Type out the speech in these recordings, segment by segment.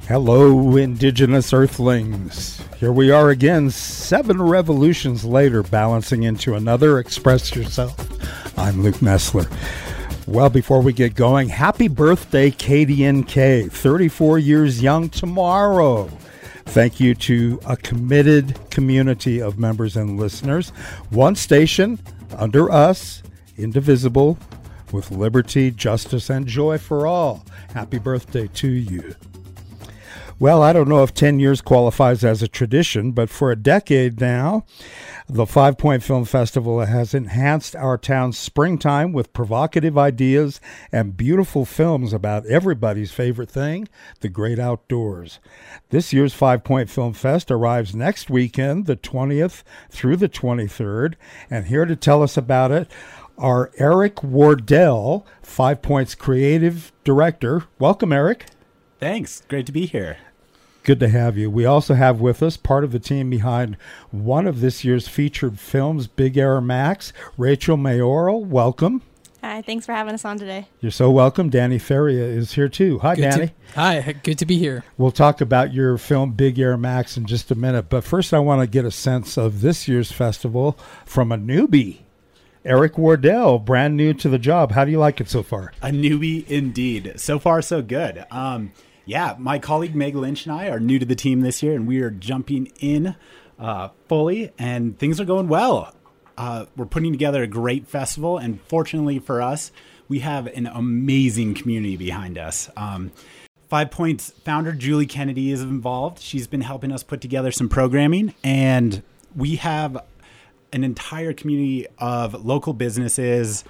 Hello, Indigenous Earthlings. Here we are again, 7 revolutions later, balancing into another Express Yourself. I'm Luke Messler. Well, before we get going, happy birthday, KDNK, 34 years young tomorrow. Thank you to a committed community of members and listeners. One station under us, indivisible, with liberty, justice, and joy for all. Happy birthday to you. Well, I don't know if 10 years qualifies as a tradition, but for a decade now, the 5 Point Film Festival has enhanced our town's springtime with provocative ideas and beautiful films about everybody's favorite thing, the great outdoors. This year's 5 Point Film Fest arrives next weekend, the 20th through the 23rd, and here to tell us about it are Eric Wardell, 5 Point's creative director. Welcome, Eric. Thanks. Great to be here. Good to have you. We also have with us part of the team behind one of this year's featured films, Big Air Max, Rachel Mayoral. Welcome. Hi, thanks for having us on today. You're so welcome. Danny Feria is here too. Hi, Danny. Hi, good to be here. We'll talk about your film, Big Air Max, in just a minute. But first, I want to get a sense of this year's festival from a newbie. Eric Wardell, brand new to the job. How do you like it so far? A newbie indeed. So far, so good. Yeah, my colleague Meg Lynch and I are new to the team this year, and we are jumping in fully, and things are going well. We're putting together a great festival, and fortunately for us, we have an amazing community behind us. 5 Point's founder, Julie Kennedy, is involved. She's been helping us put together some programming, and we have an entire community of local businesses,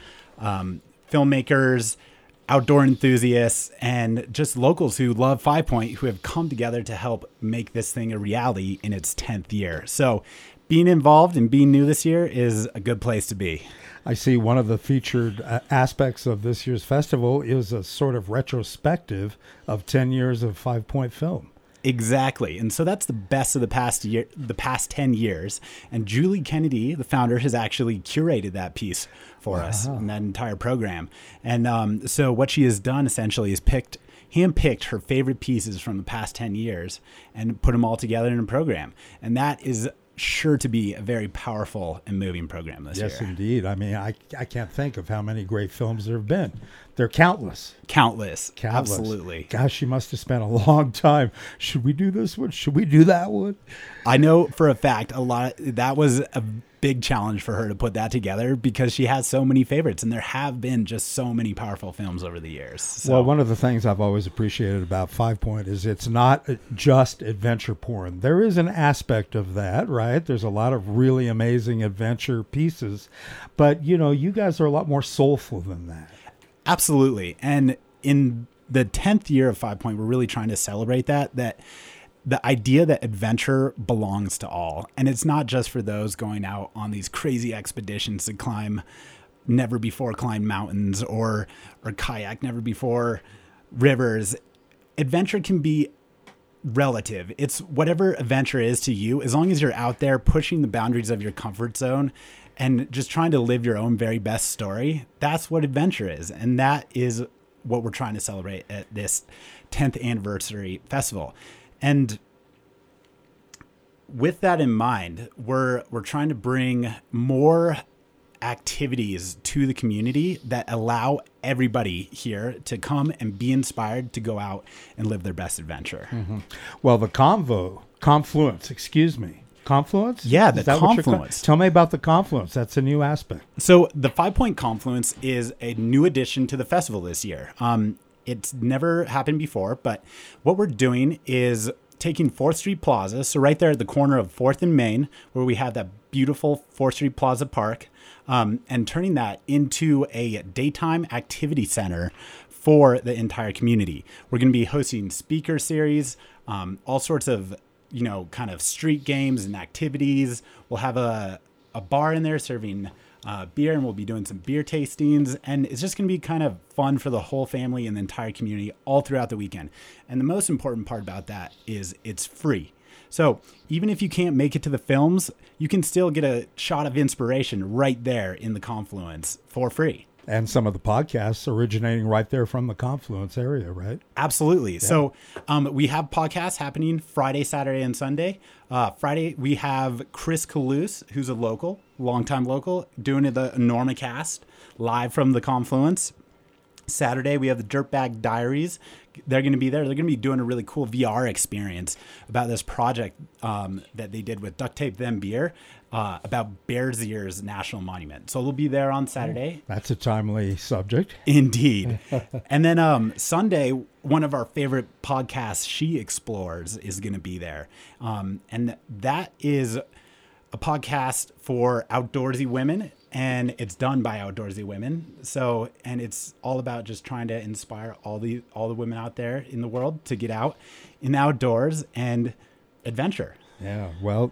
filmmakers, outdoor enthusiasts, and just locals who love 5 Point who have come together to help make this thing a reality in its 10th year. So being involved and being new this year is a good place to be. I see one of the featured aspects of this year's festival is a sort of retrospective of 10 years of 5 Point film. Exactly. And so that's the best of the past 10 years. And Julie Kennedy, the founder, has actually curated that piece for us in that entire program. And so what she has done essentially is handpicked her favorite pieces from the past 10 years and put them all together in a program. And that is sure to be a very powerful and moving program this year. Yes, indeed. I mean, I can't think of how many great films there have been. They're countless. Countless. Absolutely. Gosh, you must have spent a long time. Should we do this one? Should we do that one? I know for a fact that was a big challenge for her to put that together because she has so many favorites, and there have been just so many powerful films over the years. So. Well, one of the things I've always appreciated about 5 Point is it's not just adventure porn. There is an aspect of that, right? There's a lot of really amazing adventure pieces, but you guys are a lot more soulful than that. Absolutely. And in the 10th year of 5 Point, we're really trying to celebrate that the idea that adventure belongs to all. And it's not just for those going out on these crazy expeditions to climb never before climbed mountains or kayak never before rivers. Adventure can be relative. It's whatever adventure is to you, as long as you're out there pushing the boundaries of your comfort zone and just trying to live your own very best story. That's what adventure is. And that is what we're trying to celebrate at this 10th anniversary festival. And with that in mind, we're trying to bring more activities to the community that allow everybody here to come and be inspired to go out and live their best adventure. Mm-hmm. Well, the Confluence. Yeah, the Confluence. Tell me about the Confluence. That's a new aspect. So the 5 Point Confluence is a new addition to the festival this year. It's never happened before, but what we're doing is taking 4th Street Plaza, so right there at the corner of 4th and Main, where we have that beautiful 4th Street Plaza Park, and turning that into a daytime activity center for the entire community. We're going to be hosting speaker series, all sorts of, kind of street games and activities. We'll have a bar in there serving beer, and we'll be doing some beer tastings, and it's just going to be kind of fun for the whole family and the entire community all throughout the weekend. And the most important part about that is it's free. So even if you can't make it to the films, you can still get a shot of inspiration right there in the Confluence for free. And some of the podcasts originating right there from the Confluence area, right? Absolutely. Yeah. So we have podcasts happening Friday, Saturday, and Sunday. Friday, we have Chris Kalous, who's a longtime local, doing the Normacast live from the Confluence. Saturday, we have the Dirtbag Diaries. They're going to be there. They're going to be doing a really cool VR experience about this project that they did with Duct Tape Then Beer about Bears Ears National Monument. So they'll be there on Saturday. That's a timely subject. Indeed. And then Sunday, one of our favorite podcasts, She Explores, is going to be there. And that is a podcast for outdoorsy women. And it's done by outdoorsy women. So, and it's all about just trying to inspire all the women out there in the world to get out in the outdoors and adventure. Yeah. Well,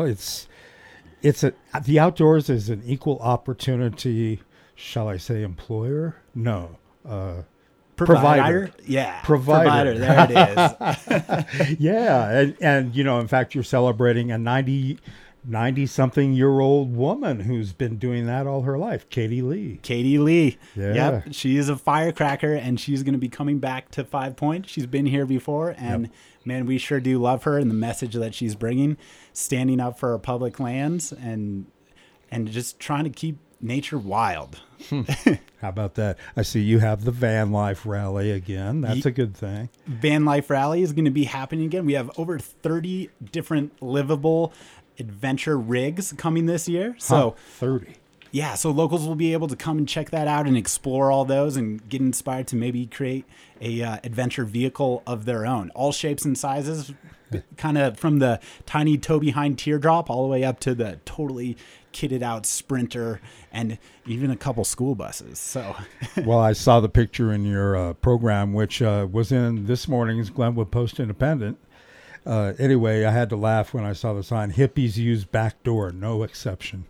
the outdoors is an equal opportunity, shall I say employer? No. Provider. Yeah. Provider. There it is. Yeah. And, in fact, you're celebrating a 90-something-year-old woman who's been doing that all her life, Katie Lee. Yeah. Yep. She is a firecracker, and she's going to be coming back to 5 Point. She's been here before, and man, we sure do love her and the message that she's bringing, standing up for our public lands and just trying to keep nature wild. How about that? I see you have the Van Life Rally again. That's a good thing. Van Life Rally is going to be happening again. We have over 30 different livable adventure rigs coming this year. So 30. Yeah, so locals will be able to come and check that out and explore all those and get inspired to maybe create a adventure vehicle of their own. All shapes and sizes, kind of from the tiny tow behind teardrop all the way up to the totally kitted out Sprinter and even a couple school buses. So, well, I saw the picture in your program, which was in this morning's Glenwood Post-Independent. Anyway, I had to laugh when I saw the sign, hippies use back door, no exception.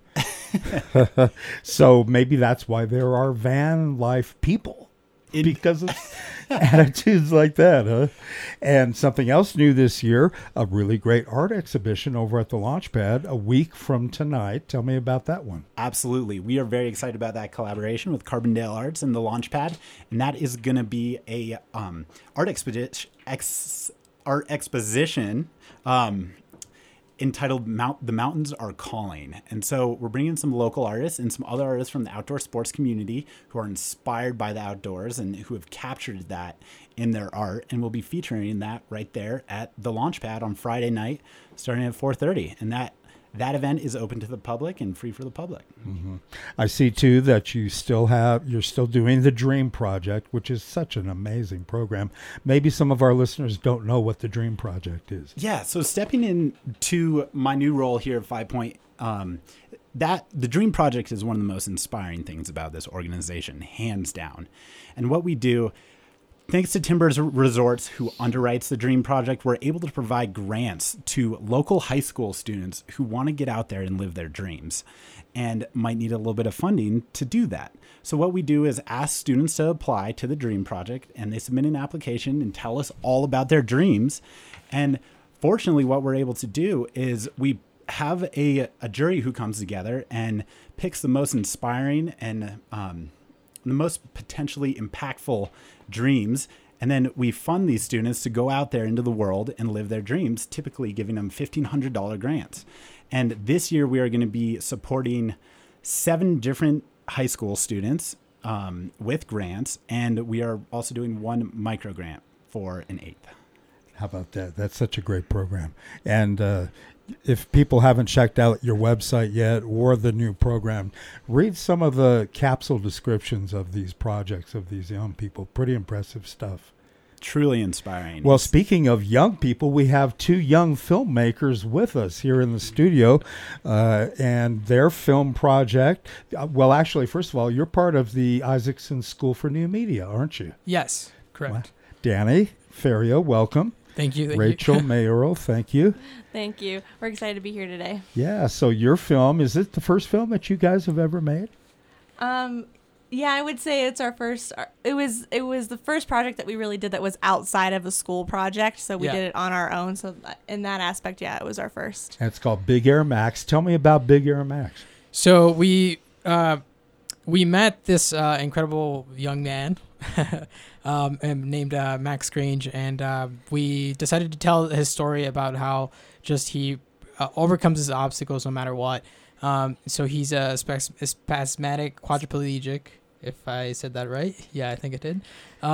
So maybe that's why there are van life people, because of attitudes like that, huh? And something else new this year, a really great art exhibition over at the Launchpad a week from tonight. Tell me about that one. Absolutely. We are very excited about that collaboration with Carbondale Arts and the Launchpad, and that is going to be a art exposition entitled The Mountains Are Calling. And so we're bringing some local artists and some other artists from the outdoor sports community who are inspired by the outdoors and who have captured that in their art. And we'll be featuring that right there at the Launchpad on Friday night, starting at 4:30. And that event is open to the public and free for the public. Mm-hmm. I see too that you're still doing the Dream Project, which is such an amazing program. Maybe some of our listeners don't know what the Dream Project is. Yeah. So stepping into my new role here at 5 Point, that the Dream Project is one of the most inspiring things about this organization, hands down. And what we do, thanks to Timbers Resorts, who underwrites the Dream Project, we're able to provide grants to local high school students who want to get out there and live their dreams and might need a little bit of funding to do that. So what we do is ask students to apply to the Dream Project, and they submit an application and tell us all about their dreams. And fortunately, what we're able to do is we have a jury who comes together and picks the most inspiring and the most potentially impactful dreams. And then we fund these students to go out there into the world and live their dreams, typically giving them $1,500 grants. And this year we are going to be supporting 7 different high school students with grants. And we are also doing 1 micro grant for an 8th. How about that? That's such a great program. And if people haven't checked out your website yet or the new program, read some of the capsule descriptions of these projects of these young people. Pretty impressive stuff. Truly inspiring. Well, speaking of young people, we have 2 young filmmakers with us here in the studio, and their film project. Well, actually, first of all, you're part of the Isaacson School for New Media, aren't you? Yes, correct. Well, Danny Ferio, welcome. Thank you. Rachel Mayoral, thank you. Thank you. We're excited to be here today. Yeah, so your film, is it the first film that you guys have ever made? Yeah, I would say it's our first. It was the first project that we really did that was outside of a school project. So we did it on our own. So in that aspect, yeah, it was our first. And it's called Big Air Max. Tell me about Big Air Max. So we we met this incredible young man named Max Grange, and we decided to tell his story about how just he overcomes his obstacles no matter what. So he's a spasmodic quadriplegic, if I said that right. Yeah, I think I did.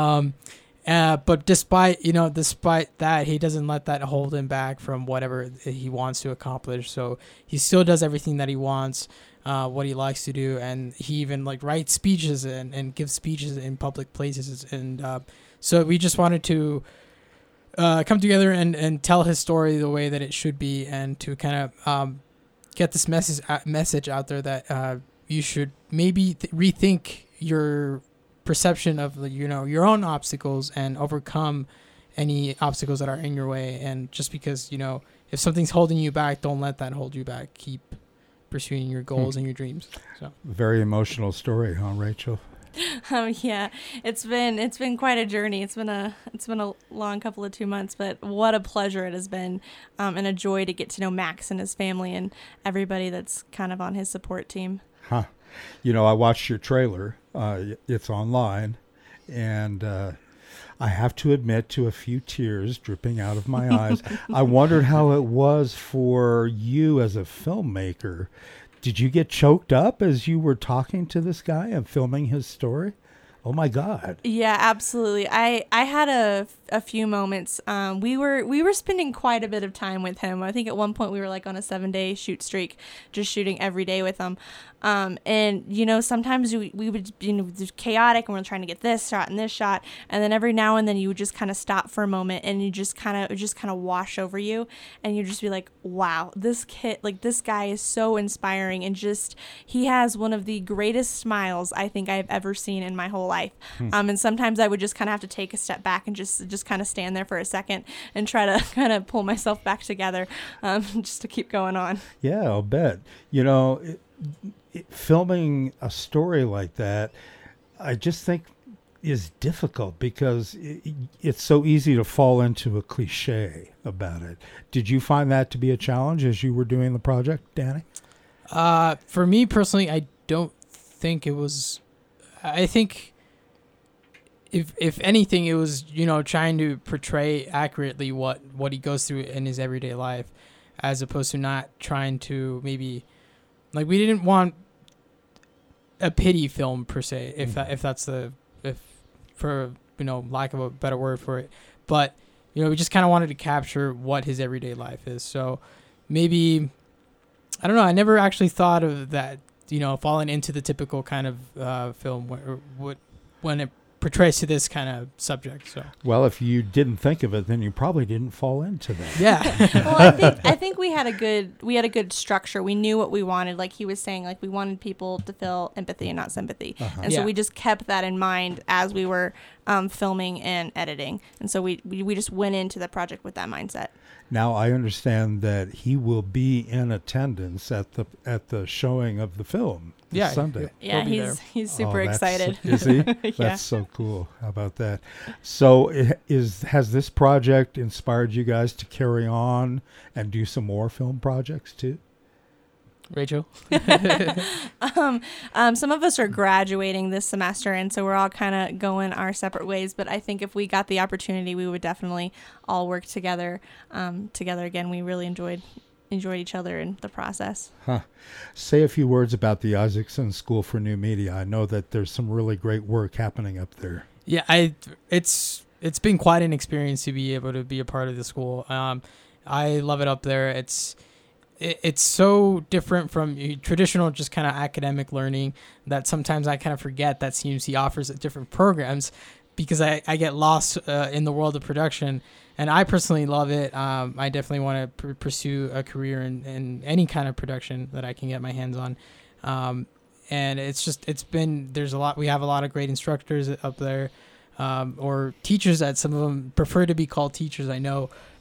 But despite that, he doesn't let that hold him back from whatever he wants to accomplish. So he still does everything that he wants, what he likes to do, and he even like writes speeches and gives speeches in public places. And so we just wanted to come together and tell his story the way that it should be, and to kind of get this message out there that you should maybe rethink your perception of your own obstacles and overcome any obstacles that are in your way. And just because if something's holding you back, don't let that hold you back. Keep pursuing your goals and your dreams. So very emotional story, huh, Rachel? Yeah, it's been quite a journey. It's been a long couple of 2 months, but what a pleasure it has been, and a joy to get to know Max and his family and everybody that's kind of on his support team. Huh. I watched your trailer. It's online, and I have to admit to a few tears dripping out of my eyes. I wondered how it was for you as a filmmaker. Did you get choked up as you were talking to this guy and filming his story? Oh my God. Yeah, absolutely. I had a few moments. We were spending quite a bit of time with him. I think at one point we were like on a 7-day shoot streak, just shooting every day with him. And sometimes we would just chaotic, and we're trying to get this shot and this shot, and then every now and then you would just kind of stop for a moment, and you just kind of wash over you, and you just be like, wow, this guy is so inspiring, and just he has one of the greatest smiles I think I've ever seen in my whole life. And sometimes I would just kind of have to take a step back and just kind of stand there for a second and try to kind of pull myself back together, just to keep going on. Yeah, I'll bet. Filming a story like that, I just think is difficult because it's so easy to fall into a cliche about it. Did you find that to be a challenge as you were doing the project, Danny? For me personally, I don't think it was. I think if anything, it was trying to portray accurately what he goes through in his everyday life, as opposed to not trying to maybe, like, we didn't want a pity film per se, if that's for lack of a better word for it, but we just kind of wanted to capture what his everyday life is. So maybe, I don't know, I never actually thought of that, falling into the typical kind of film when it portrays to this kind of subject. So, well, if you didn't think of it, then you probably didn't fall into that. Yeah. Well, I think we had a good structure. We knew what we wanted. Like he was saying, like we wanted people to feel empathy and not sympathy. And so we just kept that in mind as we were filming and editing. And so we just went into the project with that mindset. Now I understand that he will be in attendance at the showing of the film this Sunday. Yeah, he's super excited. Is he? That's so cool. How about that? So has this project inspired you guys to carry on and do some more film projects too? Rachel? Some of us are graduating this semester, and so we're all kind of going our separate ways. But I think if we got the opportunity, we would definitely all work together again. We really enjoyed each other in the process. Say a few words about the Isaacson School for New Media. I know that there's some really great work happening up there. Yeah, it's been quite an experience to be able to be a part of the school. I love it up there. It's so different from traditional just kind of academic learning that sometimes I kind of forget that CMC offers different programs, because I get lost in the world of production. And I personally love it. I definitely want to pursue a career in any kind of production that I can get my hands on. And we have a lot of great instructors up there, or teachers that some of them prefer to be called teachers, I know.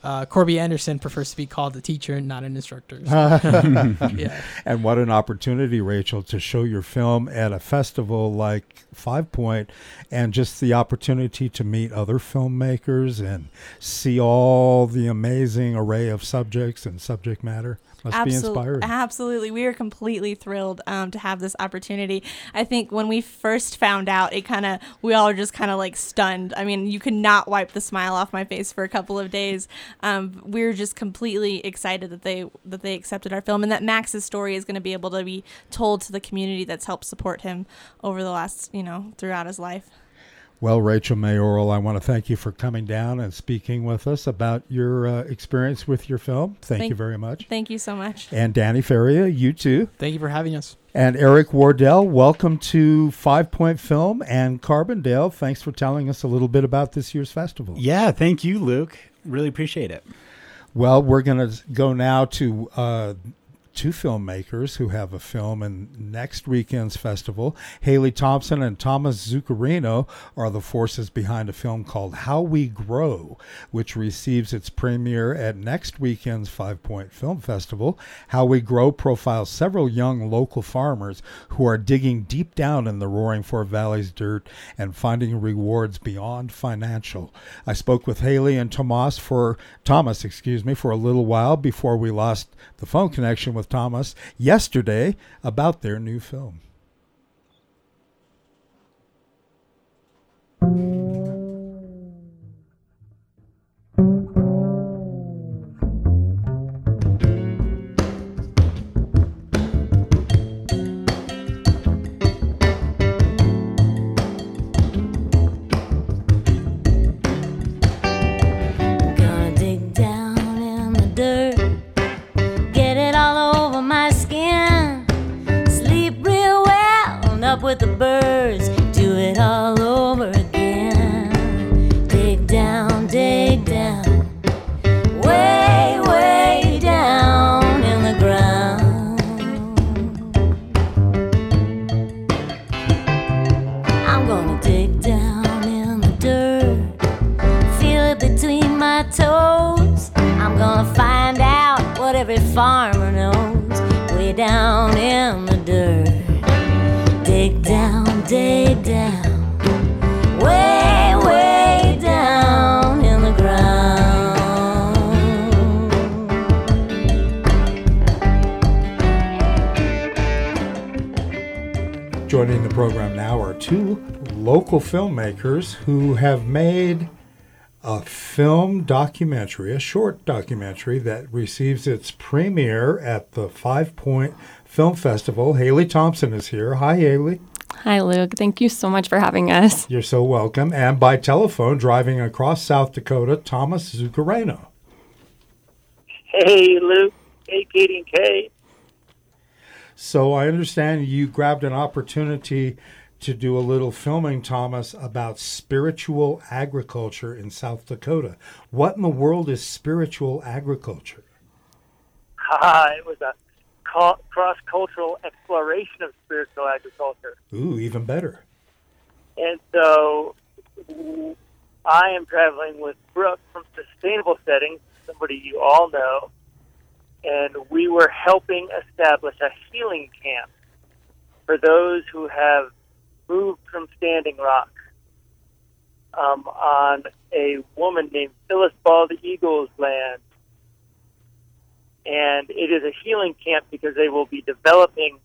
Corby Anderson prefers to be called a teacher, not an instructor. So. Yeah. And what an opportunity, Rachel, to show your film at a festival like 5 Point, and just the opportunity to meet other filmmakers and see all the amazing array of subjects and subject matter. Must be inspiring. Absolutely. We are completely thrilled to have this opportunity. I think when we first found out, we all were just kind of like stunned. I mean, you could not wipe the smile off my face for a couple of days. We were just completely excited that they accepted our film, and that Max's story is going to be able to be told to the community that's helped support him over the last, throughout his life. Well, Rachel Mayoral, I want to thank you for coming down and speaking with us about your experience with your film. Thank you very much. Thank you so much. And Danny Feria, you too. Thank you for having us. And Eric Wardell, welcome to 5 Point Film. And Carbondale, thanks for telling us a little bit about this year's festival. Yeah, thank you, Luke. Really appreciate it. Well, we're going to go now to two filmmakers who have a film in next weekend's festival. Haley Thompson and Thomas Zuccarino are the forces behind a film called How We Grow, which receives its premiere at next weekend's 5 Point Film Festival. How We Grow profiles several young local farmers who are digging deep down in the Roaring Fork Valley's dirt and finding rewards beyond financial. I spoke with Haley and Thomas for a little while before we lost the phone connection with Thomas yesterday about their new film. With the birds, do it all over again. Dig down, way, way down in the ground. I'm gonna dig down in the dirt, feel it between my toes. I'm gonna find out what every farmer knows, way down in the dirt. Dig down, way, way down in the ground. Joining the program now are two local filmmakers who have made a film documentary, a short documentary that receives its premiere at the 5 Point Film Festival. Haley Thompson is here. Hi, Haley. Hi, Luke. Thank you so much for having us. You're so welcome. And by telephone, driving across South Dakota, Thomas Zuccarino. Hey, Luke. Hey, Katie and Kay. So I understand you grabbed an opportunity to do a little filming, Thomas, about spiritual agriculture in South Dakota. What in the world is spiritual agriculture? It was a cross-cultural exploration of spiritual agriculture. Ooh, even better. And so I am traveling with Brooke from Sustainable Settings, somebody you all know, and we were helping establish a healing camp for those who have moved from Standing Rock on a woman named Phyllis Ball the Eagle's land. And it is a healing camp because they will be developing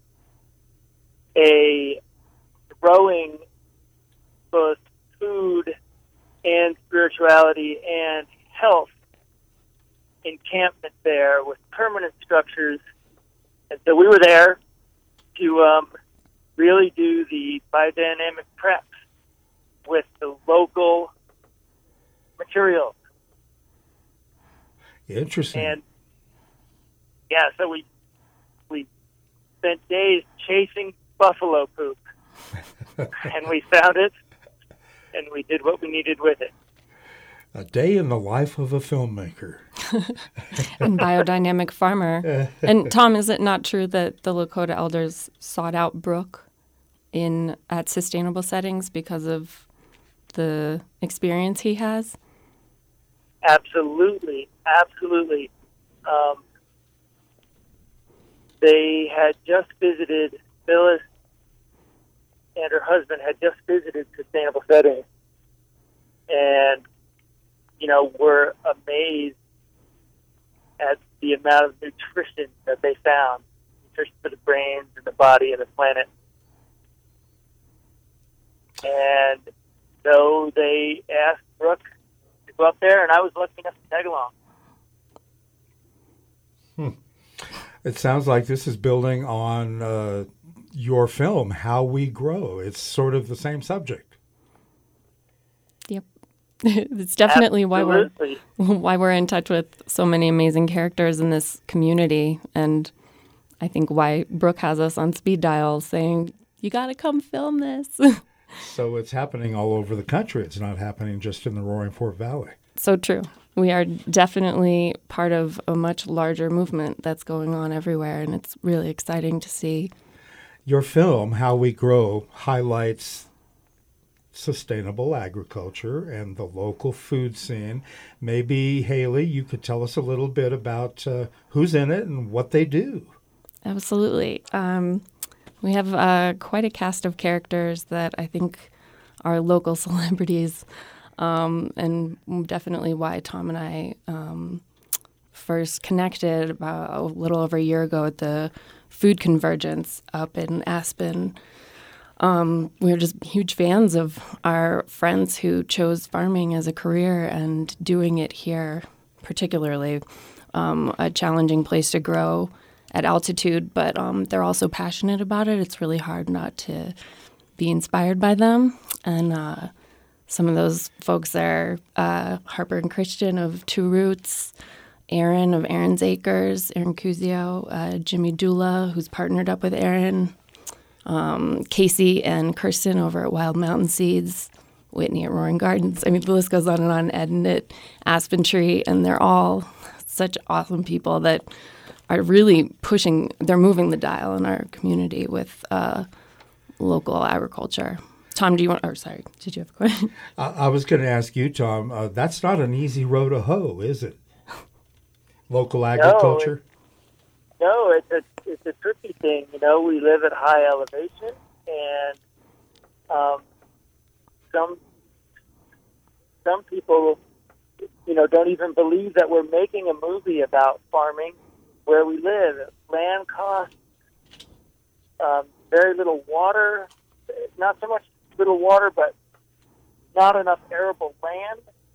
a growing both food and spirituality and health encampment there with permanent structures. And so we were there to really do the biodynamic preps with the local materials. Interesting. And yeah, so we spent days chasing buffalo poop, and we found it, and we did what we needed with it. A day in the life of a filmmaker. And biodynamic farmer. And Tom, is it not true that the Lakota elders sought out Brooke at Sustainable Settings because of the experience he has? Absolutely. They had just visited, Phyllis and her husband had just visited Sustainable Settings, and, were amazed at the amount of nutrition that they found, nutrition for the brains and the body and the planet. And so they asked Brooke to go up there, and I was lucky enough to tag along. It sounds like this is building on your film, How We Grow. It's sort of the same subject. Yep. It's definitely Absolutely. why we're in touch with so many amazing characters in this community, and I think why Brooke has us on speed dial saying, you got to come film this. So it's happening all over the country. It's not happening just in the Roaring Fork Valley. So true. We are definitely part of a much larger movement that's going on everywhere, and it's really exciting to see. Your film, How We Grow, highlights sustainable agriculture and the local food scene. Maybe, Haley, you could tell us a little bit about who's in it and what they do. Absolutely. We have quite a cast of characters that I think are local celebrities, and definitely why Tom and I first connected about a little over a year ago at the Food Convergence up in Aspen. We were just huge fans of our friends who chose farming as a career and doing it here, particularly a challenging place to grow at altitude, but they're also passionate about it. It's really hard not to be inspired by them. And some of those folks are Harper and Christian of Two Roots, Aaron of Aaron's Acres, Aaron Cusio, Jimmy Dula, who's partnered up with Aaron, Casey and Kirsten over at Wild Mountain Seeds, Whitney at Roaring Gardens. I mean, the list goes on and on, Ed at Aspen Tree, and they're all such awesome people that are really they're moving the dial in our community with local agriculture. Tom, did you have a question? I was going to ask you, Tom, that's not an easy row to hoe, is it? Local agriculture? No, it's a tricky thing. We live at high elevation, and some people, don't even believe that we're making a movie about farming where we live. Land costs, very little water, not so much little water, but not enough arable land.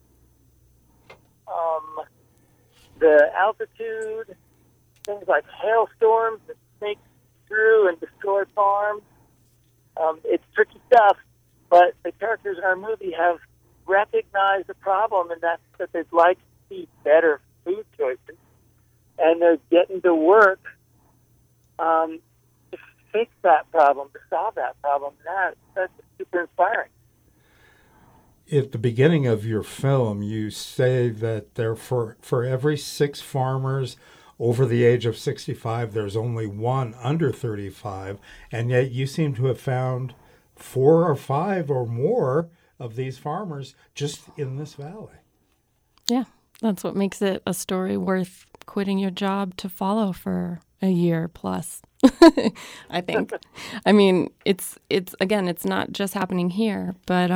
The altitude, things like hailstorms that snake through and destroy farms. It's tricky stuff, but the characters in our movie have recognized the problem, and that's that they'd like to see better food choices, and they're getting to work to fix that problem, to solve that problem. That's super inspiring. At the beginning of your film, you say that for every 6 farmers over the age of 65, there's only one under 35, and yet you seem to have found 4 or 5 or more of these farmers just in this valley. Yeah, that's what makes it a story worth quitting your job to follow for a year plus. I think. I mean, it's again, it's not just happening here, but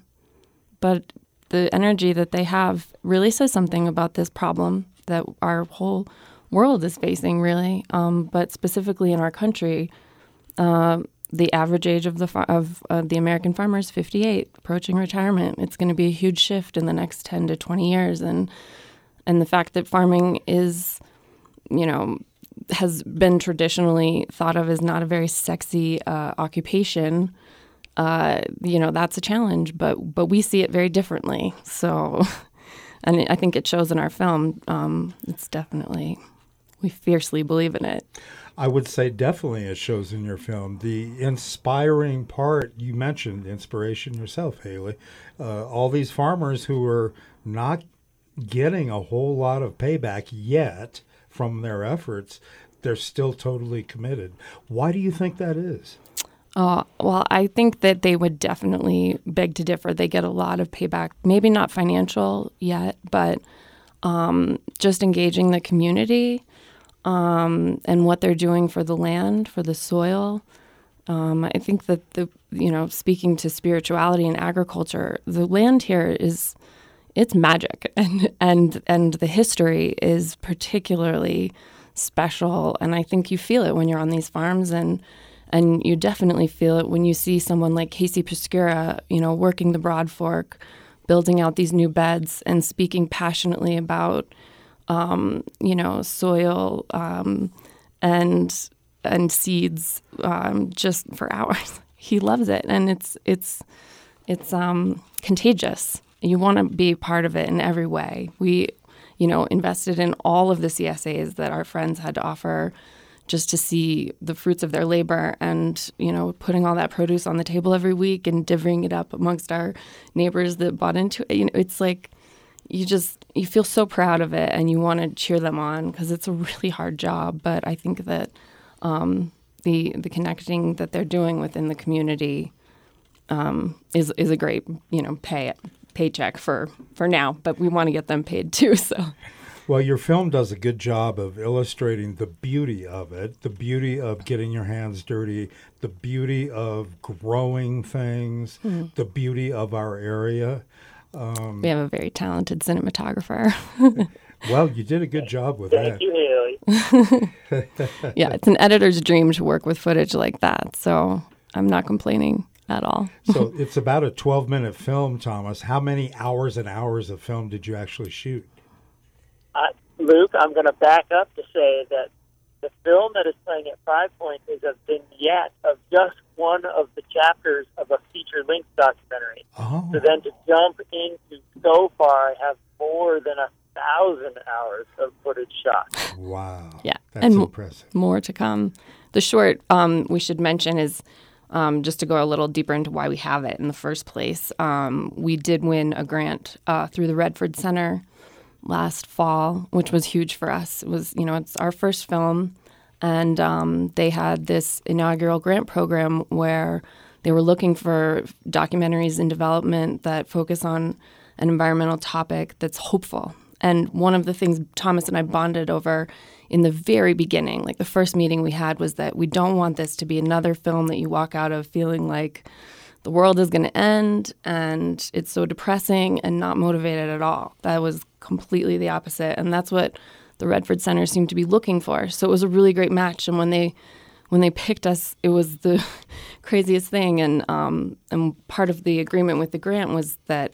the energy that they have really says something about this problem that our whole world is facing, really. But specifically in our country, the average age of the American farmer is 58, approaching retirement. It's going to be a huge shift in the next 10 to 20 years, and the fact that farming is, has been traditionally thought of as not a very sexy occupation. That's a challenge, but we see it very differently. So, and I think it shows in our film. It's definitely, we fiercely believe in it. I would say definitely it shows in your film. The inspiring part, you mentioned inspiration yourself, Haley. All these farmers who are not getting a whole lot of payback yet from their efforts, they're still totally committed. Why do you think that is? Well, I think that they would definitely beg to differ. They get a lot of payback, maybe not financial yet, but just engaging the community and what they're doing for the land, for the soil. I think that speaking to spirituality and agriculture, the land here it's magic, and the history is particularly special. And I think you feel it when you're on these farms, and you definitely feel it when you see someone like Casey Piscura, working the Broad Fork, building out these new beds and speaking passionately about, soil and seeds just for hours. He loves it, and it's contagious. You want to be part of it in every way. We, invested in all of the CSAs that our friends had to offer, just to see the fruits of their labor, and putting all that produce on the table every week and divvying it up amongst our neighbors that bought into it. It's like you feel so proud of it, and you want to cheer them on because it's a really hard job. But I think that the connecting that they're doing within the community is a great paycheck for now. But we want to get them paid too. So. Well, your film does a good job of illustrating the beauty of it, the beauty of getting your hands dirty, the beauty of growing things, the beauty of our area. We have a very talented cinematographer. Well, you did a good job with Thank that. you, Haley. Yeah, it's an editor's dream to work with footage like that, so I'm not complaining at all. So it's about a 12-minute film, Thomas. How many hours and hours of film did you actually shoot? Luke, I'm going to back up to say that the film that is playing at 5 Points is a vignette of just one of the chapters of a feature-length documentary. Oh. So then to jump into so far, I have more than 1,000 hours of footage shot. Wow. Yeah, That's and impressive. More to come. The short, we should mention, is just to go a little deeper into why we have it in the first place. We did win a grant through the Redford Center last fall, which was huge for us. It was, it's our first film, and they had this inaugural grant program where they were looking for documentaries in development that focus on an environmental topic that's hopeful. And one of the things Thomas and I bonded over in the very beginning, like the first meeting we had, was that we don't want this to be another film that you walk out of feeling like the world is going to end and it's so depressing and not motivated at all. That was completely the opposite, and that's what the Redford Center seemed to be looking for. So it was a really great match, and when they picked us, it was the craziest thing. And part of the agreement with the grant was that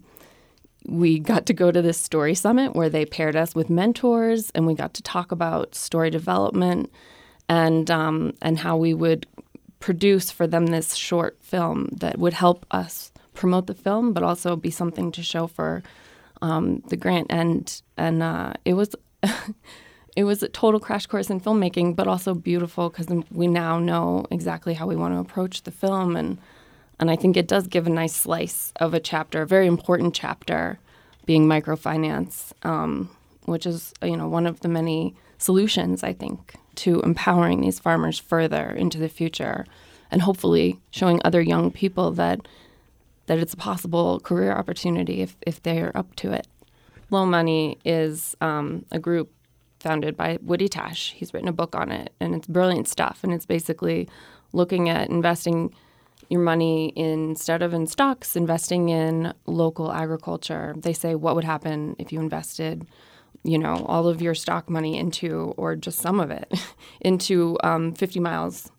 we got to go to this story summit where they paired us with mentors, and we got to talk about story development and how we would produce for them this short film that would help us promote the film, but also be something to show for the grant. And it was it was a total crash course in filmmaking, but also beautiful because we now know exactly how we want to approach the film. And I think it does give a nice slice of a chapter, a very important chapter, being microfinance, which is one of the many solutions, I think, to empowering these farmers further into the future, and hopefully showing other young people that it's a possible career opportunity if they're up to it. Slow Money is a group founded by Woody Tash. He's written a book on it, and it's brilliant stuff. And it's basically looking at investing your money instead of in stocks, investing in local agriculture. They say, what would happen if you invested all of your stock money into, or just some of it, into 50 miles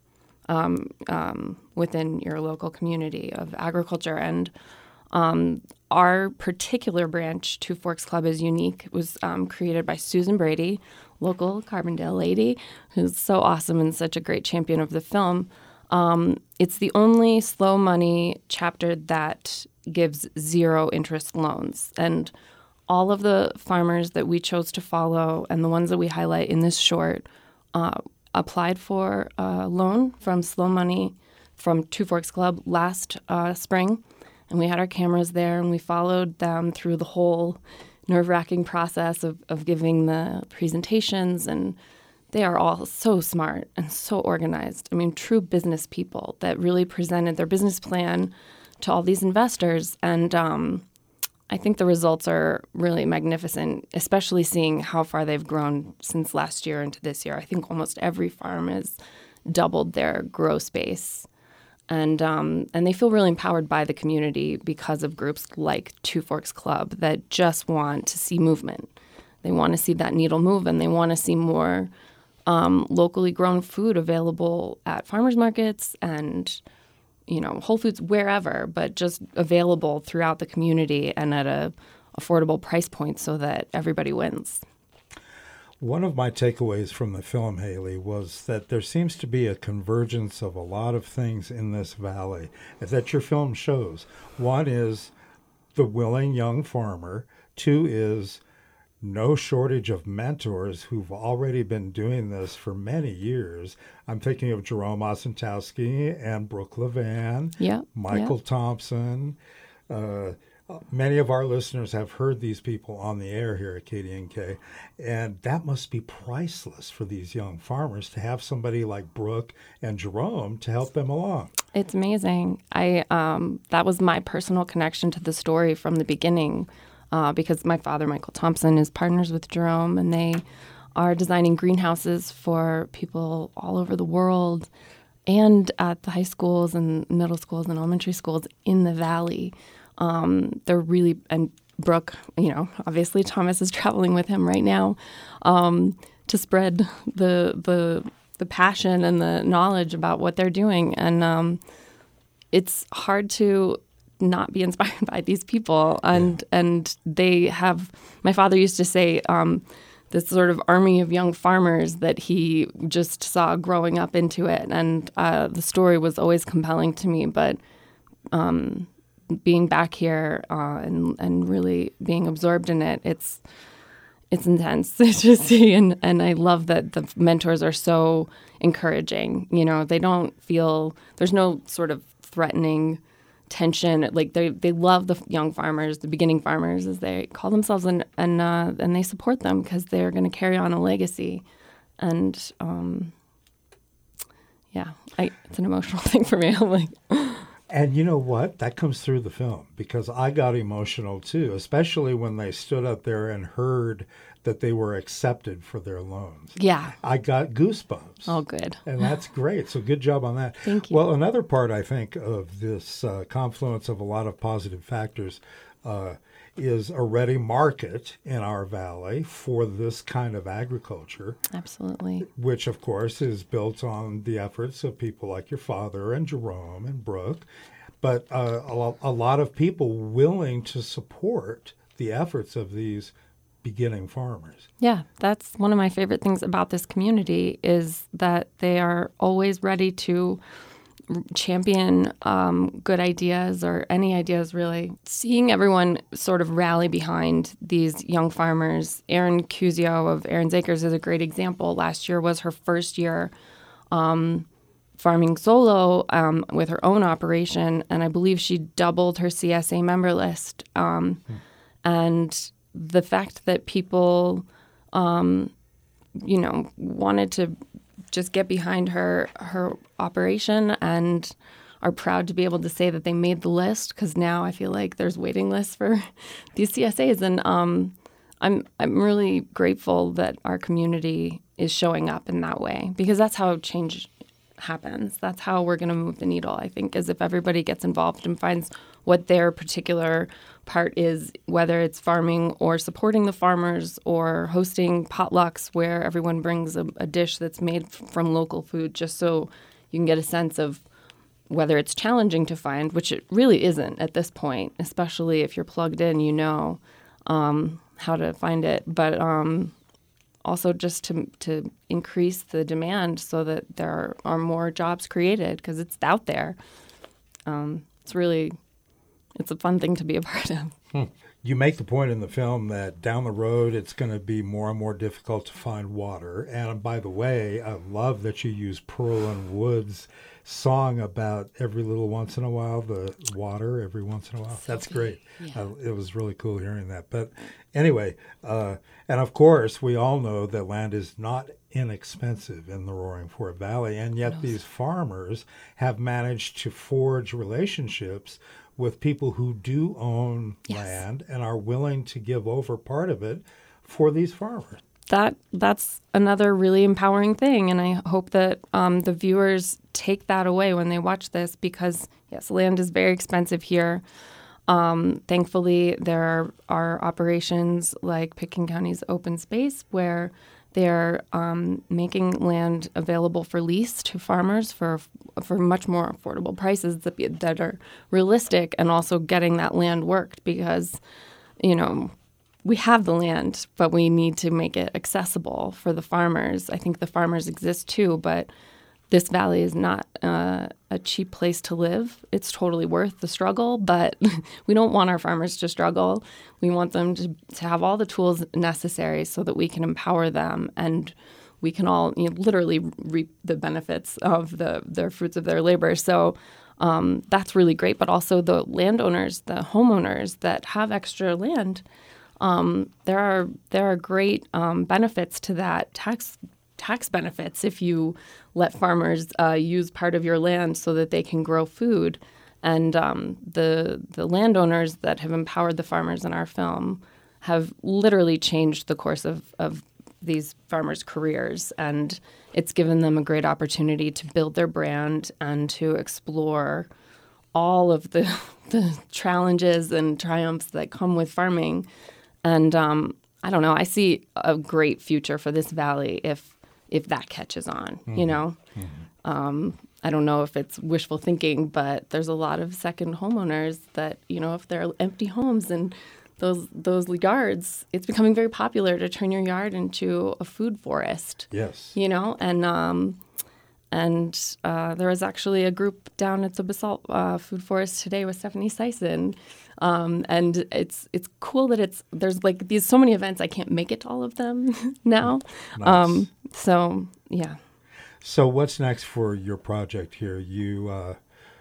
within your local community of agriculture. And our particular branch, Two Forks Club, is unique. It was created by Susan Brady, local Carbondale lady, who's so awesome and such a great champion of the film. It's the only slow money chapter that gives zero interest loans. And all of the farmers that we chose to follow and the ones that we highlight in this short applied for a loan from Slow Money from Two Forks Club last spring. And we had our cameras there, and we followed them through the whole nerve-wracking process of giving the presentations and they are all so smart and so organized. I mean, true business people that really presented their business plan to all these investors. And I think the results are really magnificent, especially seeing how far they've grown since last year into this year. I think almost every farm has doubled their grow space. And they feel really empowered by the community because of groups like Two Forks Club that just want to see movement. They want to see that needle move, and they want to see more locally grown food available at farmers markets and, Whole Foods, wherever, but just available throughout the community and at a affordable price point so that everybody wins. One of my takeaways from the film, Haley, was that there seems to be a convergence of a lot of things in this valley that your film shows. One is the willing young farmer. Two is no shortage of mentors who've already been doing this for many years. I'm thinking of Jerome Osentowski and Brooke Levan, Michael Thompson. Many of our listeners have heard these people on the air here at KDNK, and that must be priceless for these young farmers to have somebody like Brooke and Jerome to help them along. It's amazing. That was my personal connection to the story from the beginning, because my father, Michael Thompson, is partners with Jerome, and they are designing greenhouses for people all over the world and at the high schools and middle schools and elementary schools in the valley. They're really, and Brooke, obviously Thomas is traveling with him right now to spread the passion and the knowledge about what they're doing. And it's hard to not be inspired by these people. And they have, my father used to say, this sort of army of young farmers that he just saw growing up into it. And the story was always compelling to me, but being back here and really being absorbed in it, it's intense to see. And I love that the mentors are so encouraging. They don't feel, there's no sort of threatening tension. Like they love the young farmers, the beginning farmers, as they call themselves, and they support them because they're going to carry on a legacy. And it's an emotional thing for me. I'm like. And you know what? That comes through the film because I got emotional too, especially when they stood up there and heard that they were accepted for their loans. Yeah. I got goosebumps. Oh, good. And that's great. So good job on that. Thank you. Well, another part, I think, of this confluence of a lot of positive factors is a ready market in our valley for this kind of agriculture. Absolutely. Which, of course, is built on the efforts of people like your father and Jerome and Brooke, but a lot of people willing to support the efforts of these beginning farmers. Yeah, that's one of my favorite things about this community is that they are always ready to champion good ideas or any ideas, really. Seeing everyone sort of rally behind these young farmers. Erin Cusio of Erin's Acres is a great example. Last year was her first year farming solo with her own operation, and I believe she doubled her CSA member list. And the fact that people, wanted to just get behind her operation and are proud to be able to say that they made the list, because now I feel like there's waiting lists for these CSAs, and I'm really grateful that our community is showing up in that way, because that's how change happens. That's how we're going to move the needle, I think, is if everybody gets involved and finds what their particular part is, whether it's farming or supporting the farmers or hosting potlucks where everyone brings a dish that's made from local food, just so you can get a sense of whether it's challenging to find, which it really isn't at this point, especially if you're plugged in, how to find it. But also just to increase the demand so that there are more jobs created, because it's out there. It's a fun thing to be a part of. You make the point in the film that down the road it's going to be more and more difficult to find water. And by the way, I love that you use Pearl and Wood's song about every little once in a while, the water every once in a while. That's great. Yeah. It was really cool hearing that. But anyway, and of course, we all know that land is not inexpensive in the Roaring Fork Valley, and yet these farmers have managed to forge relationships with people who do own land and are willing to give over part of it for these farmers. That's another really empowering thing, and I hope that the viewers take that away when they watch this, because yes, land is very expensive here. Thankfully, there are operations like Pitkin County's Open Space where they're making land available for lease to farmers for much more affordable prices that are realistic, and also getting that land worked, because, you know, we have the land, but we need to make it accessible for the farmers. I think the farmers exist too, but this valley is not a cheap place to live. It's totally worth the struggle, but we don't want our farmers to struggle. We want them to have all the tools necessary so that we can empower them, and we can all, you know, literally reap the benefits of their fruits of their labor. So that's really great. But also the landowners, the homeowners that have extra land, there are great benefits to that, tax benefits if you let farmers use part of your land so that they can grow food. And the landowners that have empowered the farmers in our film have literally changed the course of these farmers' careers. And it's given them a great opportunity to build their brand and to explore all of the challenges and triumphs that come with farming. And I don't know, I see a great future for this valley if that catches on, you know. I don't know if it's wishful thinking, but there's a lot of second homeowners that, you know, if they're empty homes and those yards, it's becoming very popular to turn your yard into a food forest. Yes. You know, and there was actually a group down at the Basalt Food Forest today with Stephanie Sison. And it's cool that there's like these so many events. I can't make it to all of them now. Nice. So yeah. So what's next for your project here? You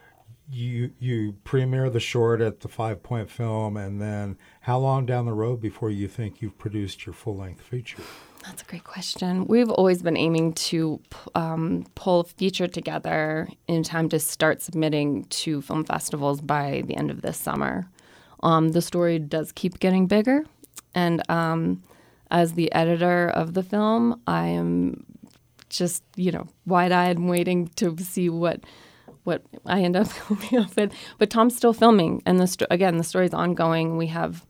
premiere the short at the 5 Point Film, and then how long down the road before you think you've produced your full-length feature? That's a great question. We've always been aiming to pull a feature together in time to start submitting to film festivals by the end of this summer. The story does keep getting bigger, and as the editor of the film, I am just, you know, wide-eyed and waiting to see what I end up coming up with. But Tom's still filming, and the story's ongoing. We have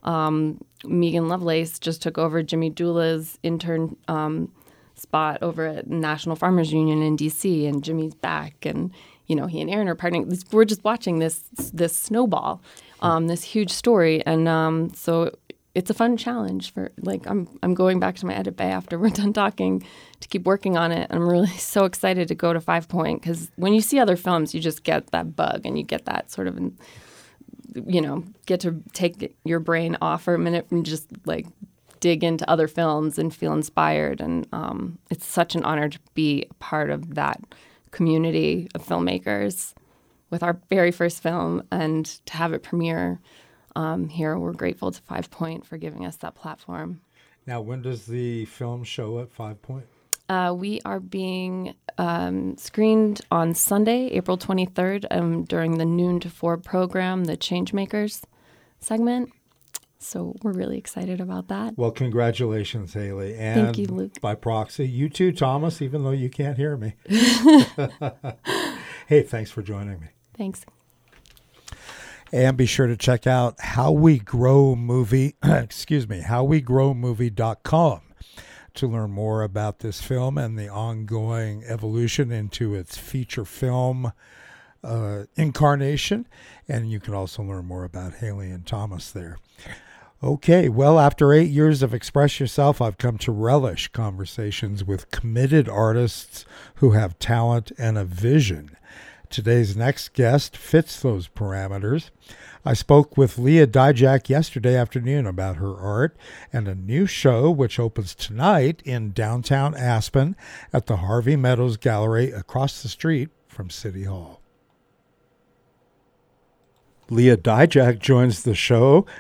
Megan Lovelace just took over Jimmy Dula's intern spot over at National Farmers Union in D.C., and Jimmy's back, and, you know, he and Aaron are partnering. We're just watching this snowball, this huge story, and so it's a fun challenge for, like, I'm going back to my edit bay after we're done talking to keep working on it. I'm really so excited to go to 5 Point, because when you see other films, you just get that bug, and you get that sort of, you know, get to take your brain off for a minute and just like dig into other films and feel inspired. And it's such an honor to be a part of that community of filmmakers with our very first film, and to have it premiere here. We're grateful to 5 Point for giving us that platform. Now, when does the film show at 5 Point? We are being screened on Sunday, April 23rd, during the noon to 4 program, the Changemakers segment. So we're really excited about that. Well, congratulations, Haley. And thank you, Luke. By proxy, you too, Thomas, even though you can't hear me. Hey, thanks for joining me. Thanks. And be sure to check out howwegrowmovie.com to learn more about this film and the ongoing evolution into its feature film incarnation. And you can also learn more about Haley and Thomas there. Okay, well, after 8 years of Express Yourself, I've come to relish conversations with committed artists who have talent and a vision. Today's next guest fits those parameters. I spoke with Leah Dijak yesterday afternoon about her art and a new show which opens tonight in downtown Aspen at the Harvey Meadows Gallery across the street from City Hall. Leah Dijak joins the show.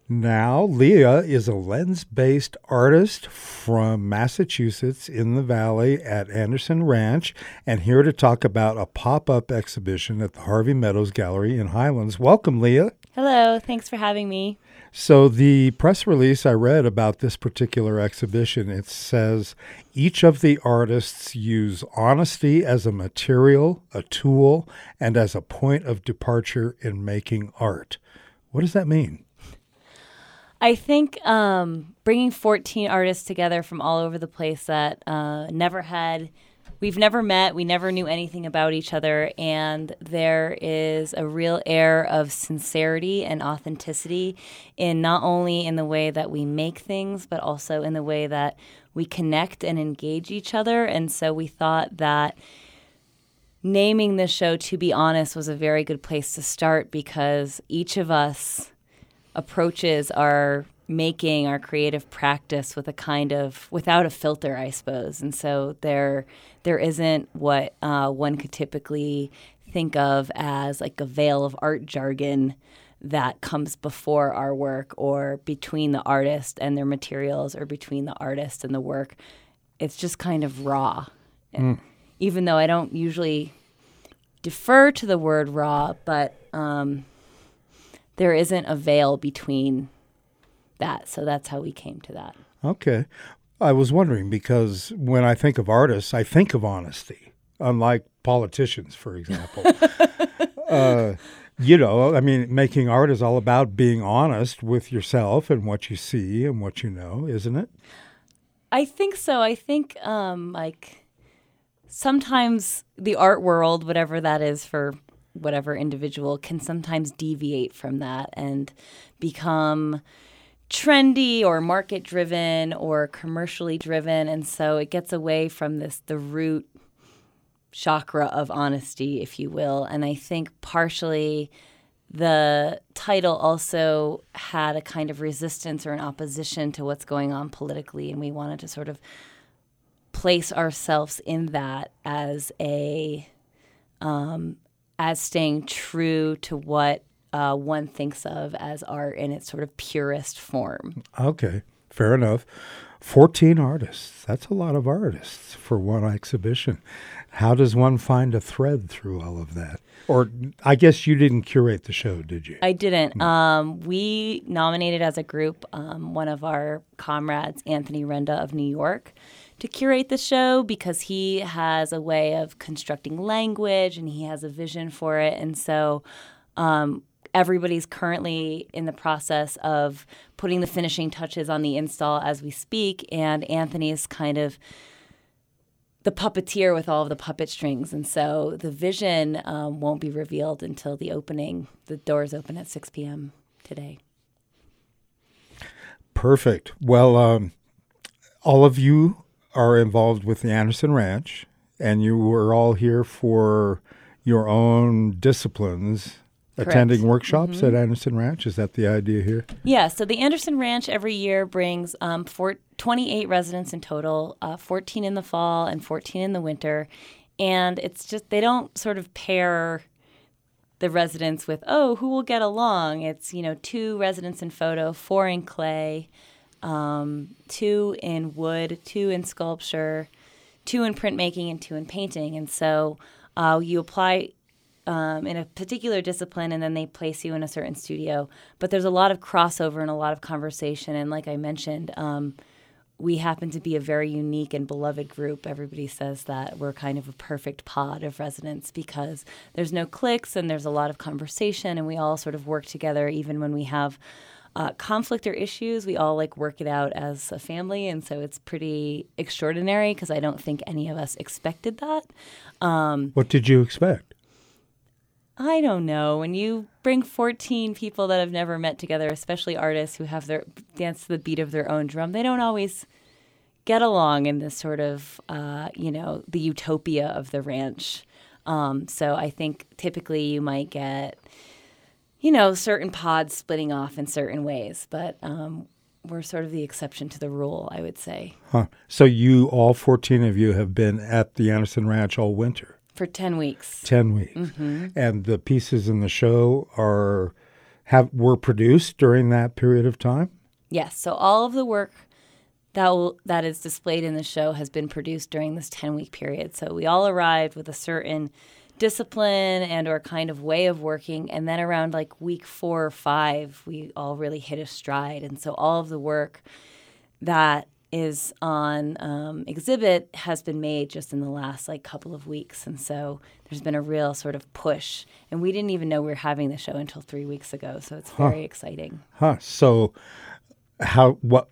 Now, Leah is a lens-based artist from Massachusetts in the Valley at Anderson Ranch and here to talk about a pop-up exhibition at the Harvey Meadows Gallery in Highlands. Welcome, Leah. Hello, thanks for having me. So the press release I read about this particular exhibition, it says each of the artists use honesty as a material, a tool, and as a point of departure in making art. What does that mean? I think bringing 14 artists together from all over the place that we've never met, we never knew anything about each other, and there is a real air of sincerity and authenticity in not only in the way that we make things, but also in the way that we connect and engage each other. And so we thought that naming this show To Be Honest was a very good place to start because each of us approaches our making, our creative practice with a kind of, without a filter, I suppose. And so there isn't what one could typically think of as like a veil of art jargon that comes before our work or between the artist and their materials or between the artist and the work. It's just kind of raw. And even though I don't usually defer to the word raw, but there isn't a veil between that. So that's how we came to that. Okay. I was wondering because when I think of artists, I think of honesty, unlike politicians, for example. Making art is all about being honest with yourself and what you see and what you know, isn't it? I think so. I think sometimes the art world, whatever that is for whatever individual, can sometimes deviate from that and become trendy or market driven or commercially driven. And so it gets away from the root chakra of honesty, if you will. And I think partially the title also had a kind of resistance or an opposition to what's going on politically. And we wanted to sort of place ourselves in that as as staying true to what one thinks of as art in its sort of purest form. Okay, fair enough. 14 artists. That's a lot of artists for one exhibition. How does one find a thread through all of that? Or I guess you didn't curate the show, did you? I didn't. We nominated as a group one of our comrades, Anthony Renda of New York, to curate the show because he has a way of constructing language and he has a vision for it. And so everybody's currently in the process of putting the finishing touches on the install as we speak. And Anthony is kind of the puppeteer with all of the puppet strings. And so the vision won't be revealed until the opening. The doors open at 6 p.m. today. Perfect. Well, all of you are involved with the Anderson Ranch, and you were all here for your own disciplines. Correct. Attending workshops at Anderson Ranch. Is that the idea here? Yeah. So the Anderson Ranch every year brings 28 residents in total, 14 in the fall and 14 in the winter. And it's just they don't sort of pair the residents with, who will get along. It's, 2 residents in photo, 4 in clay, 2 in wood, 2 in sculpture, 2 in printmaking, and 2 in painting. And so you apply in a particular discipline, and then they place you in a certain studio. But there's a lot of crossover and a lot of conversation. And like I mentioned, we happen to be a very unique and beloved group. Everybody says that we're kind of a perfect pod of residents because there's no cliques and there's a lot of conversation, and we all sort of work together even when we have conflict or issues. We all work it out as a family, and so it's pretty extraordinary because I don't think any of us expected that. What did you expect? I don't know. When you bring 14 people that have never met together, especially artists who have their dance to the beat of their own drum, they don't always get along in this sort of, the utopia of the ranch. So I think typically you might get, certain pods splitting off in certain ways, but we're sort of the exception to the rule, I would say. Huh. So all 14 of you have been at the Anderson Ranch all winter? For 10 weeks. 10 weeks. Mm-hmm. And the pieces in the show were produced during that period of time? Yes. So all of the work that is displayed in the show has been produced during this 10-week period. So we all arrived with a certain discipline and or kind of way of working. And then around like week 4 or 5, we all really hit a stride. And so all of the work that is on exhibit has been made just in the last like couple of weeks. And so there's been a real sort of push. And we didn't even know we were having the show until 3 weeks ago. So it's very exciting. So what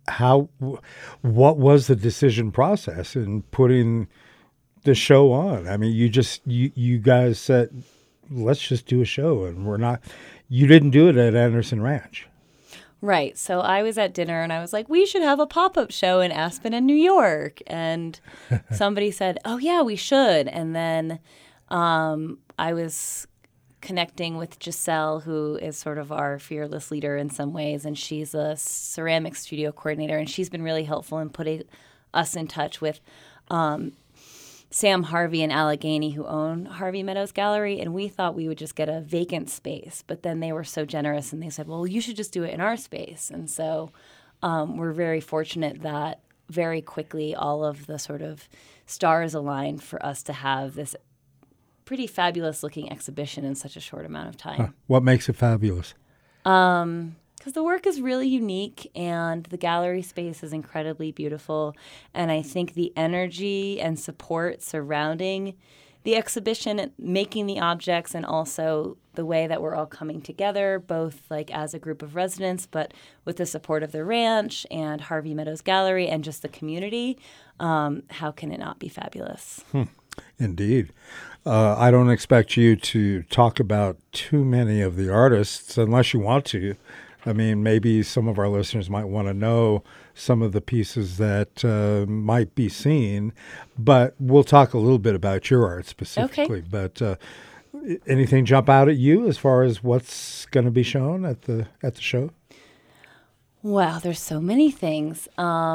was the decision process in putting the show on? I mean, you guys said, let's just do a show, and you didn't do it at Anderson Ranch. Right. So I was at dinner and I was like, we should have a pop-up show in Aspen and New York. And somebody said, oh, yeah, we should. And then I was connecting with Giselle, who is sort of our fearless leader in some ways. And she's a ceramic studio coordinator. And she's been really helpful in putting us in touch with Sam Harvey and Allegheny, who own Harvey Meadows Gallery, and we thought we would just get a vacant space. But then they were so generous, and they said, well, you should just do it in our space. And so we're very fortunate that very quickly all of the sort of stars aligned for us to have this pretty fabulous-looking exhibition in such a short amount of time. What makes it fabulous? Because the work is really unique and the gallery space is incredibly beautiful. And I think the energy and support surrounding the exhibition, making the objects, and also the way that we're all coming together, both like as a group of residents, but with the support of the ranch and Harvey Meadows Gallery and just the community, how can it not be fabulous? Indeed. I don't expect you to talk about too many of the artists unless you want to. I mean, maybe some of our listeners might want to know some of the pieces that might be seen, but we'll talk a little bit about your art specifically. Okay. But anything jump out at you as far as what's going to be shown at the show? Wow, there's so many things.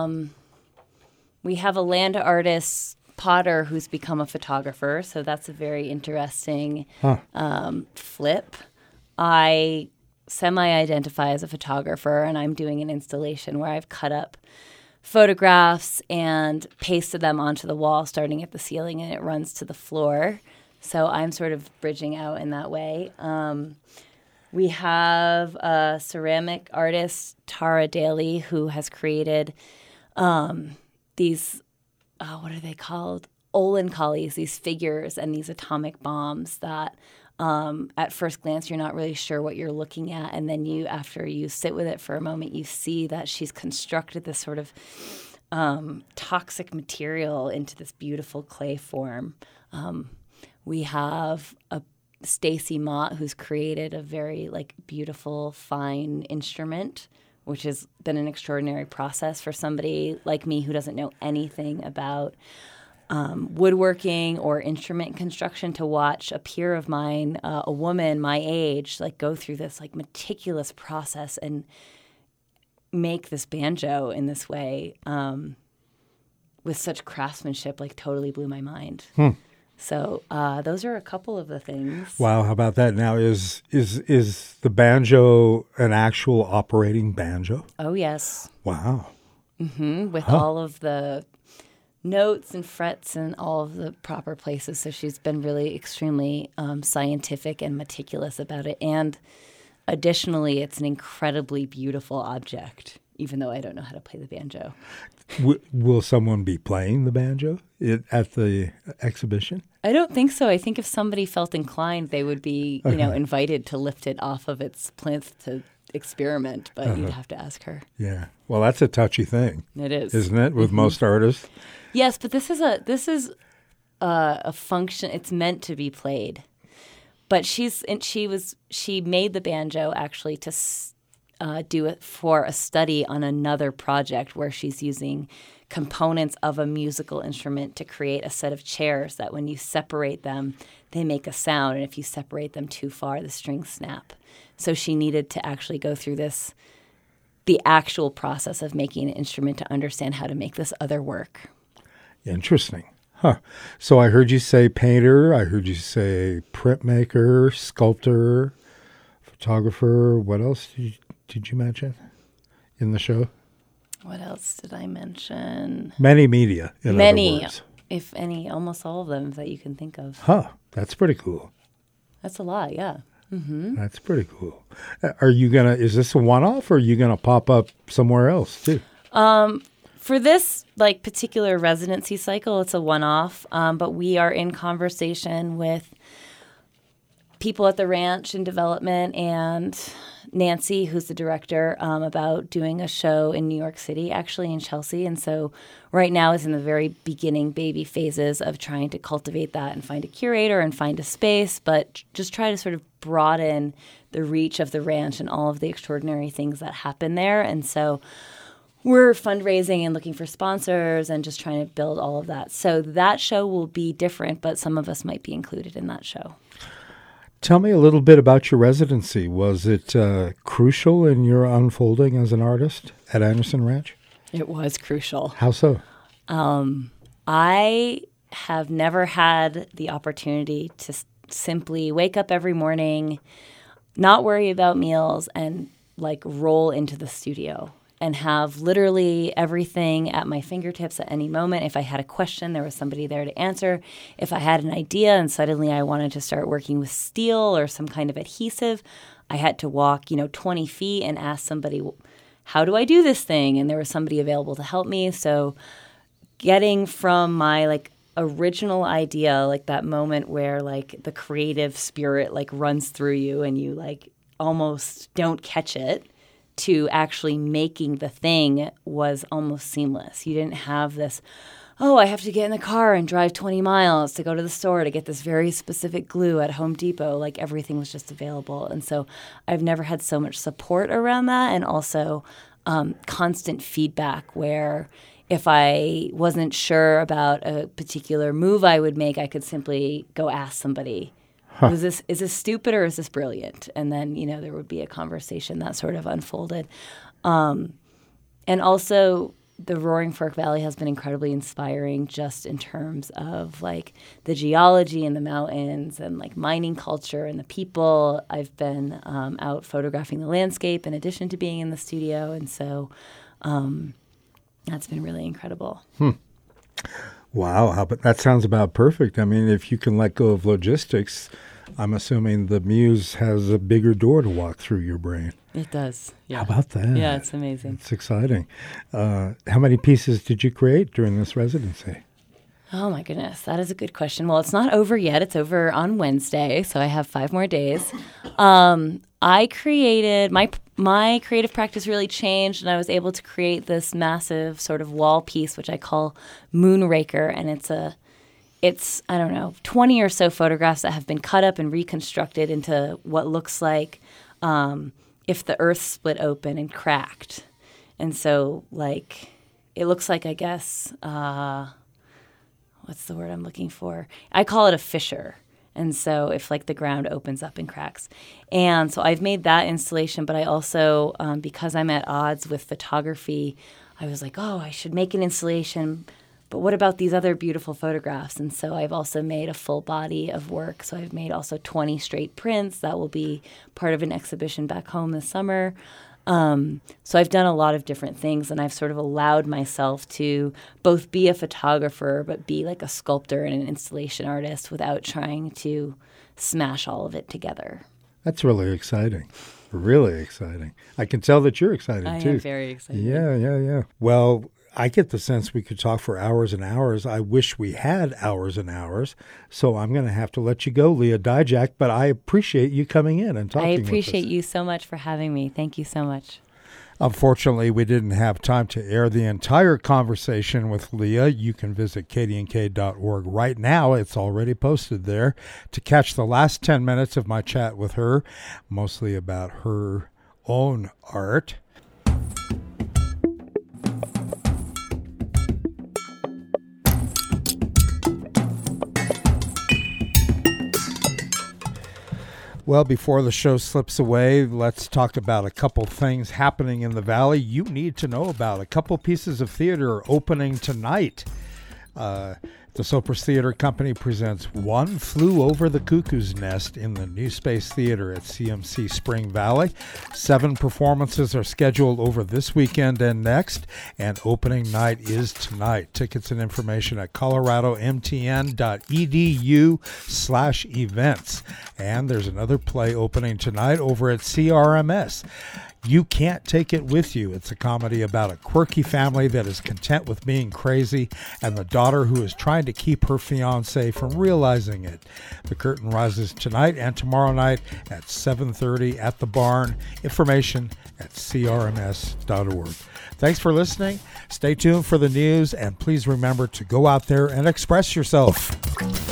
We have a land artist, Potter, who's become a photographer, so that's a very interesting flip. I semi-identify as a photographer, and I'm doing an installation where I've cut up photographs and pasted them onto the wall, starting at the ceiling, and it runs to the floor. So I'm sort of bridging out in that way. We have a ceramic artist, Tara Daly, who has created these, what are they called? Olenkalis, these figures and these atomic bombs that at first glance, you're not really sure what you're looking at. And then after you sit with it for a moment, you see that she's constructed this sort of toxic material into this beautiful clay form. We have a Stacy Mott, who's created a very beautiful, fine instrument, which has been an extraordinary process for somebody like me who doesn't know anything about woodworking or instrument construction, to watch a peer of mine, a woman my age, go through this meticulous process and make this banjo in this way with such craftsmanship, totally blew my mind. So those are a couple of the things. Wow, how about that? Now, is the banjo an actual operating banjo? Oh, yes. Wow. Mm-hmm. With all of the notes and frets and all of the proper places. So she's been really extremely scientific and meticulous about it. And additionally, it's an incredibly beautiful object, even though I don't know how to play the banjo. Will someone be playing the banjo at the exhibition? I don't think so. I think if somebody felt inclined, they would be, invited to lift it off of its plinth to experiment, but you'd have to ask her. Yeah. Well, that's a touchy thing. It is. Isn't it, with most artists? Yes, but this is a function. It's meant to be played. But she made the banjo actually to do it for a study on another project where she's using components of a musical instrument to create a set of chairs that when you separate them, they make a sound. And if you separate them too far, the strings snap. So she needed to actually go through the actual process of making an instrument to understand how to make this other work. Interesting. Huh. So I heard you say painter. I heard you say printmaker, sculptor, photographer. What else did you mention in the show? What else did I mention? Many media, in Many, other words. if any, almost all of them that you can think of. Huh, that's pretty cool. That's a lot, yeah. That's pretty cool. Is this a one-off, or are you going to pop up somewhere else, too? For this particular residency cycle, it's a one-off, but we are in conversation with people at the ranch in development and Nancy, who's the director, about doing a show in New York City, actually in Chelsea. And so right now is in the very beginning baby phases of trying to cultivate that and find a curator and find a space, but just try to sort of broaden the reach of the ranch and all of the extraordinary things that happen there. And so we're fundraising and looking for sponsors and just trying to build all of that. So that show will be different, but some of us might be included in that show. Tell me a little bit about your residency. Was it crucial in your unfolding as an artist at Anderson Ranch? It was crucial. How so? I have never had the opportunity to simply wake up every morning, not worry about meals, and roll into the studio and have literally everything at my fingertips at any moment. If I had a question, there was somebody there to answer. If I had an idea and suddenly I wanted to start working with steel or some kind of adhesive, I had to walk, 20 feet and ask somebody, how do I do this thing? And there was somebody available to help me. So getting from my original idea, that moment where the creative spirit runs through you and you almost don't catch it, to actually making the thing was almost seamless. You didn't have this, I have to get in the car and drive 20 miles to go to the store to get this very specific glue at Home Depot. Everything was just available. And so I've never had so much support around that, and also constant feedback where if I wasn't sure about a particular move I would make, I could simply go ask somebody, is this stupid or is this brilliant? And then, there would be a conversation that sort of unfolded. And also the Roaring Fork Valley has been incredibly inspiring just in terms of the geology and the mountains and mining culture and the people. I've been out photographing the landscape in addition to being in the studio. And so that's been really incredible. Wow, but that sounds about perfect. I mean, if you can let go of logistics, I'm assuming the muse has a bigger door to walk through your brain. It does. Yeah. How about that? Yeah, it's amazing. It's exciting. How many pieces did you create during this residency? Oh, my goodness. That is a good question. Well, it's not over yet. It's over on Wednesday, so I have 5 more days. I created my creative practice really changed, and I was able to create this massive sort of wall piece, which I call Moonraker, and it's 20 or so photographs that have been cut up and reconstructed into what looks like if the earth split open and cracked. And so it looks like, I guess, what's the word I'm looking for? I call it a fissure. And so if the ground opens up and cracks. And so I've made that installation, but I also, because I'm at odds with photography, I was I should make an installation, but what about these other beautiful photographs? And so I've also made a full body of work. So I've made also 20 straight prints that will be part of an exhibition back home this summer. So I've done a lot of different things, and I've sort of allowed myself to both be a photographer but be a sculptor and an installation artist without trying to smash all of it together. That's really exciting. Really exciting. I can tell that you're excited, too. I am very excited. Yeah. Well, I get the sense we could talk for hours and hours. I wish we had hours and hours. So I'm going to have to let you go, Leah Dijak, but I appreciate you coming in and talking with us. I appreciate you so much for having me. Thank you so much. Unfortunately, we didn't have time to air the entire conversation with Leah. You can visit kdnk.org right now. It's already posted there to catch the last 10 minutes of my chat with her, mostly about her own art. Well, before the show slips away, let's talk about a couple things happening in the Valley you need to know about. A couple pieces of theater are opening tonight. The Sopris Theater Company presents One Flew Over the Cuckoo's Nest in the New Space Theater at CMC Spring Valley. 7 performances are scheduled over this weekend and next, and opening night is tonight. Tickets and information at coloradomtn.edu/events. And there's another play opening tonight over at CRMS. You Can't Take It With You. It's a comedy about a quirky family that is content with being crazy and the daughter who is trying to keep her fiance from realizing it. The curtain rises tonight and tomorrow night at 7:30 at the Barn. Information at crms.org. Thanks for listening. Stay tuned for the news, and please remember to go out there and express yourself.